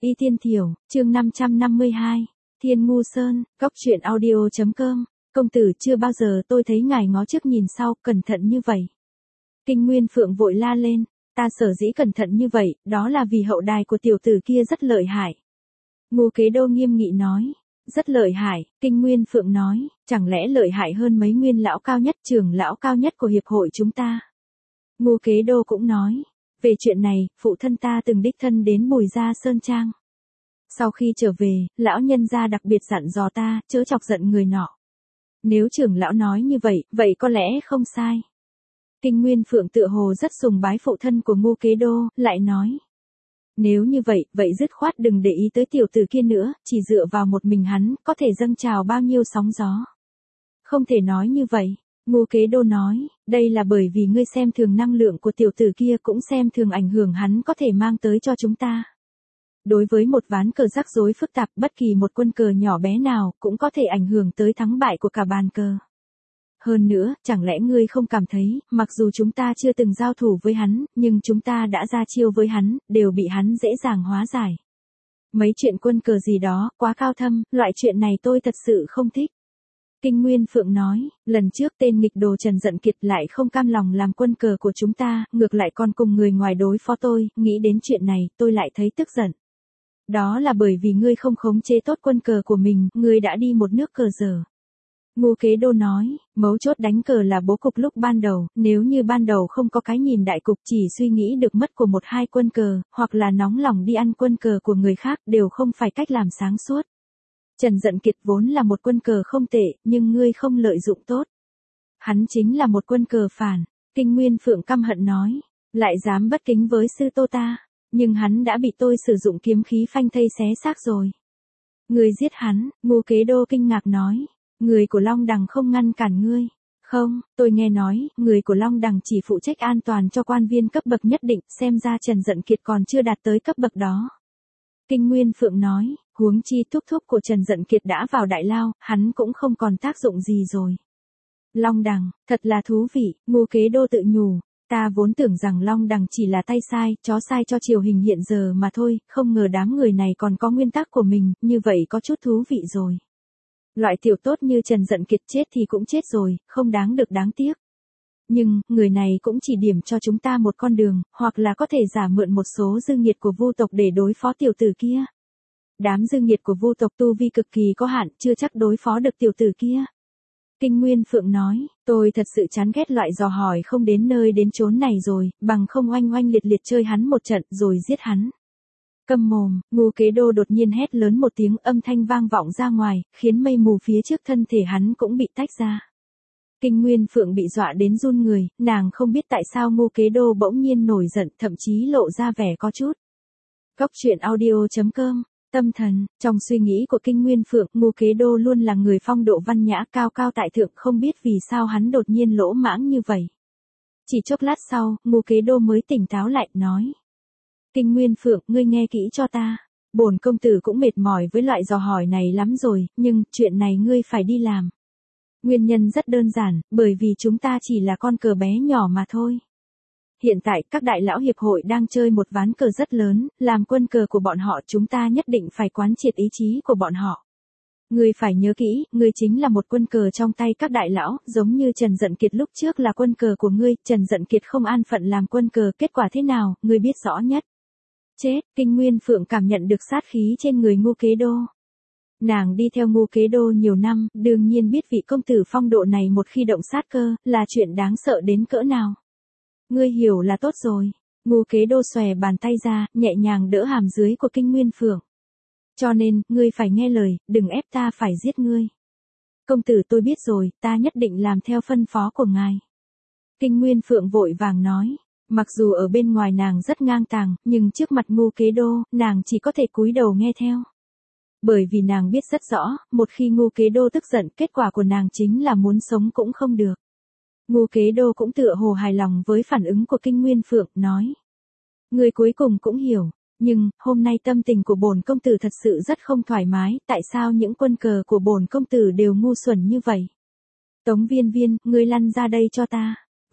Y Tiên Thiểu, chương 552, Thiên Ngu Sơn, Cóc truyện audio.com, công tử chưa bao giờ tôi thấy ngài ngó trước nhìn sau, cẩn thận như vậy. Kinh Nguyên Phượng vội la lên, ta sở dĩ cẩn thận như vậy, đó là vì hậu đài của tiểu tử kia rất lợi hại. Ngô Kế Đô nghiêm nghị nói, rất lợi hại, Kinh Nguyên Phượng nói, chẳng lẽ lợi hại hơn mấy nguyên lão cao nhất trưởng lão cao nhất của hiệp hội chúng ta. Ngô Kế Đô cũng nói, về chuyện này, phụ thân ta từng đích thân đến Bùi Gia Sơn Trang. Sau khi trở về, lão nhân gia đặc biệt dặn dò ta, chớ chọc giận người nọ. Nếu trưởng lão nói như vậy, vậy có lẽ không sai. Kinh Nguyên Phượng tựa hồ rất sùng bái phụ thân của Ngô Kế Đô, lại nói. Nếu như vậy, vậy dứt khoát đừng để ý tới tiểu tử kia nữa, chỉ dựa vào một mình hắn, có thể dâng trào bao nhiêu sóng gió. Không thể nói như vậy. Ngô Kế Đô nói, đây là bởi vì ngươi xem thường năng lượng của tiểu tử kia cũng xem thường ảnh hưởng hắn có thể mang tới cho chúng ta. Đối với một ván cờ rắc rối phức tạp, bất kỳ một quân cờ nhỏ bé nào cũng có thể ảnh hưởng tới thắng bại của cả bàn cờ. Hơn nữa, chẳng lẽ ngươi không cảm thấy, mặc dù chúng ta chưa từng giao thủ với hắn, nhưng chúng ta đã ra chiêu với hắn, đều bị hắn dễ dàng hóa giải. Mấy chuyện quân cờ gì đó, quá cao thâm, loại chuyện này tôi thật sự không thích. Kinh Nguyên Phượng nói, lần trước tên nghịch đồ Trần Dận Kiệt lại không cam lòng làm quân cờ của chúng ta, ngược lại còn cùng người ngoài đối phó tôi, nghĩ đến chuyện này, tôi lại thấy tức giận. Đó là bởi vì ngươi không khống chế tốt quân cờ của mình, ngươi đã đi một nước cờ dở. Ngô Kế Đô nói, mấu chốt đánh cờ là bố cục lúc ban đầu, nếu như ban đầu không có cái nhìn đại cục chỉ suy nghĩ được mất của một hai quân cờ, hoặc là nóng lòng đi ăn quân cờ của người khác đều không phải cách làm sáng suốt. Trần Dận Kiệt vốn là một quân cờ không tệ, nhưng ngươi không lợi dụng tốt. Hắn chính là một quân cờ phản. Kinh Nguyên Phượng căm hận nói, lại dám bất kính với sư tô ta, nhưng hắn đã bị tôi sử dụng kiếm khí phanh thây xé xác rồi. Ngươi giết hắn, Ngô Kế Đô kinh ngạc nói, người của Long Đằng không ngăn cản ngươi. Không, tôi nghe nói, người của Long Đằng chỉ phụ trách an toàn cho quan viên cấp bậc nhất định, xem ra Trần Dận Kiệt còn chưa đạt tới cấp bậc đó. Kinh Nguyên Phượng nói, huống chi thúc thúc của Trần Dận Kiệt đã vào đại lao, hắn cũng không còn tác dụng gì rồi. Long Đằng, thật là thú vị, Ngô Kế Đô tự nhủ, ta vốn tưởng rằng Long Đằng chỉ là tay sai, chó sai cho triều hình hiện giờ mà thôi, không ngờ đám người này còn có nguyên tắc của mình, như vậy có chút thú vị rồi. Loại tiểu tốt như Trần Dận Kiệt chết thì cũng chết rồi, không đáng được đáng tiếc. Nhưng, người này cũng chỉ điểm cho chúng ta một con đường, hoặc là có thể giả mượn một số dư nghiệt của Vu tộc để đối phó tiểu tử kia. Đám dư nghiệt của Vu tộc tu vi cực kỳ có hạn, chưa chắc đối phó được tiểu tử kia. Kinh Nguyên Phượng nói, tôi thật sự chán ghét loại dò hỏi không đến nơi đến chốn này rồi, bằng không oanh oanh liệt liệt chơi hắn một trận rồi giết hắn. Câm mồm, Ngô Kế Đô đột nhiên hét lớn một tiếng, âm thanh vang vọng ra ngoài, khiến mây mù phía trước thân thể hắn cũng bị tách ra. Kinh Nguyên Phượng bị dọa đến run người, nàng không biết tại sao Ngô Kế Đô bỗng nhiên nổi giận, thậm chí lộ ra vẻ có chút. Cóc truyện audio.com, tâm thần, trong suy nghĩ của Kinh Nguyên Phượng, Ngô Kế Đô luôn là người phong độ văn nhã cao cao tại thượng, không biết vì sao hắn đột nhiên lỗ mãng như vậy. Chỉ chốc lát sau, Ngô Kế Đô mới tỉnh táo lại, nói. Kinh Nguyên Phượng, ngươi nghe kỹ cho ta. Bổn công tử cũng mệt mỏi với loại dò hỏi này lắm rồi, nhưng, chuyện này ngươi phải đi làm. Nguyên nhân rất đơn giản, bởi vì chúng ta chỉ là con cờ bé nhỏ mà thôi. Hiện tại, các đại lão hiệp hội đang chơi một ván cờ rất lớn, làm quân cờ của bọn họ chúng ta nhất định phải quán triệt ý chí của bọn họ. Ngươi phải nhớ kỹ, ngươi chính là một quân cờ trong tay các đại lão, giống như Trần Dận Kiệt lúc trước là quân cờ của ngươi, Trần Dận Kiệt không an phận làm quân cờ, kết quả thế nào, ngươi biết rõ nhất. Chết, Kinh Nguyên Phượng cảm nhận được sát khí trên người Ngô Kế Đô. Nàng đi theo Ngô Kế Đô nhiều năm, đương nhiên biết vị công tử phong độ này một khi động sát cơ, là chuyện đáng sợ đến cỡ nào. Ngươi hiểu là tốt rồi. Ngô Kế Đô xòe bàn tay ra, nhẹ nhàng đỡ hàm dưới của Kinh Nguyên Phượng. Cho nên, ngươi phải nghe lời, đừng ép ta phải giết ngươi. Công tử tôi biết rồi, ta nhất định làm theo phân phó của ngài. Kinh Nguyên Phượng vội vàng nói. Mặc dù ở bên ngoài nàng rất ngang tàng, nhưng trước mặt Ngô Kế Đô, nàng chỉ có thể cúi đầu nghe theo. Bởi vì nàng biết rất rõ, một khi Ngô Kế Đô tức giận, kết quả của nàng chính là muốn sống cũng không được. Ngô Kế Đô cũng tựa hồ hài lòng với phản ứng của Kinh Nguyên Phượng, nói. Người cuối cùng cũng hiểu, nhưng, hôm nay tâm tình của bổn công tử thật sự rất không thoải mái, tại sao những quân cờ của bổn công tử đều ngu xuẩn như vậy? Tống Viên Viên, ngươi lăn ra đây cho ta.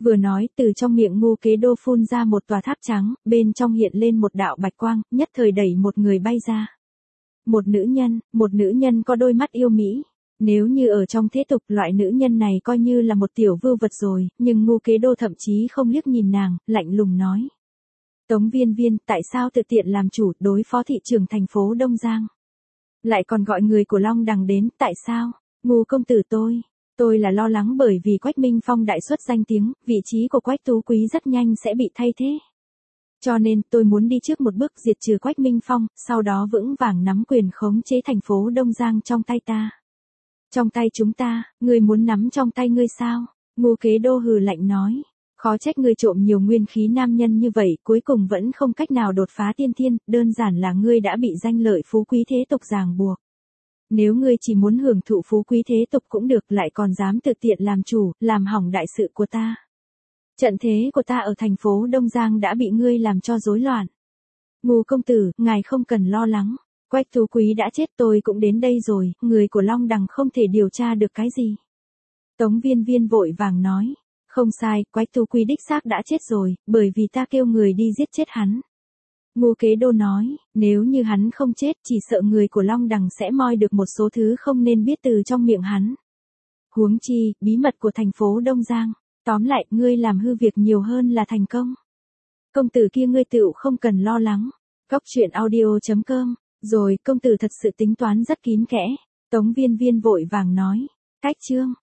Vừa nói từ trong miệng Ngô Kế Đô phun ra một tòa tháp trắng, bên trong hiện lên một đạo bạch quang, nhất thời đẩy một người bay ra. Một nữ nhân có đôi mắt yêu mỹ. Nếu như ở trong thế tục loại nữ nhân này coi như là một tiểu vưu vật rồi, nhưng Ngô Kế Đô thậm chí không liếc nhìn nàng, lạnh lùng nói. Tống Viên Viên, tại sao tự tiện làm chủ đối phó thị trưởng thành phố Đông Giang? Lại còn gọi người của Long Đằng đến, tại sao? Ngô công tử tôi là lo lắng bởi vì Quách Minh Phong đại xuất danh tiếng, vị trí của Quách Tú Quý rất nhanh sẽ bị thay thế. Cho nên tôi muốn đi trước một bước diệt trừ Quách Minh Phong, sau đó vững vàng nắm quyền khống chế thành phố Đông Giang trong tay ta. Trong tay chúng ta, ngươi muốn nắm trong tay ngươi sao? Ngô Kế Đô hừ lạnh nói. Khó trách ngươi trộm nhiều nguyên khí nam nhân như vậy, cuối cùng vẫn không cách nào đột phá tiên thiên, đơn giản là ngươi đã bị danh lợi phú quý thế tục ràng buộc. Nếu ngươi chỉ muốn hưởng thụ phú quý thế tục cũng được, lại còn dám tự tiện làm chủ, làm hỏng đại sự của ta. Trận thế của ta ở thành phố Đông Giang đã bị ngươi làm cho rối loạn. Ngô công tử, ngài không cần lo lắng. Quách Tú Quý đã chết, tôi cũng đến đây rồi, người của Long Đằng không thể điều tra được cái gì. Tống Viên Viên vội vàng nói. Không sai, Quách Tú Quý đích xác đã chết rồi, bởi vì ta kêu người đi giết chết hắn. Ngô Kế Đô nói, nếu như hắn không chết, chỉ sợ người của Long Đằng sẽ moi được một số thứ không nên biết từ trong miệng hắn. Huống chi, bí mật của thành phố Đông Giang. Tóm lại, ngươi làm hư việc nhiều hơn là thành công. Công tử kia ngươi tựu không cần lo lắng. Cóc truyện audio.com. Rồi, công tử thật sự tính toán rất kín kẽ. Tống Viên Viên vội vàng nói. Cách chương.